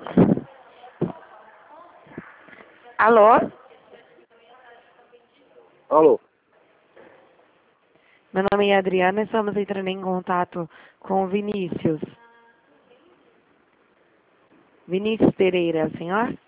Alô? Alô? Meu nome é Adriana, estamos entrando em contato com o Vinícius. Vinícius Pereira, senhor?